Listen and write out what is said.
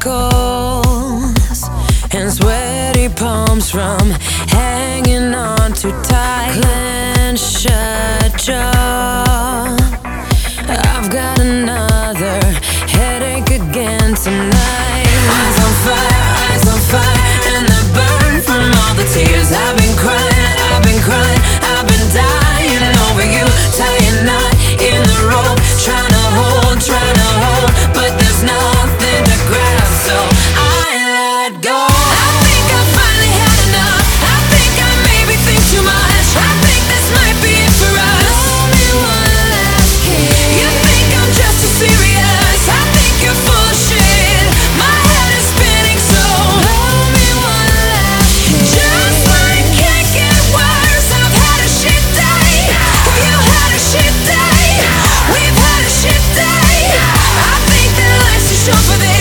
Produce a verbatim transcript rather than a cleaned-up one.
wrinkles and sweaty palms from hanging on too tight. Clenched shut jaw. I've got another headache again tonight. Eyes on fire, eyes on fire, and they burn from all the tears. I've been crying, I've been crying, I've been dying over you. Tying knot in the rope, trying to hold, trying to hold, but there's nothing to grab, so I let go. I think I finally had enough. I think I maybe think too much. I think this might be it for us. Love me one last kiss. You think I'm just too serious. I think you're full of shit. My head is spinning, so love me one last kiss. Just when it can't get worse, I've had a shit day. You had a shit day. We've had a shit day. I think that life's too short for this.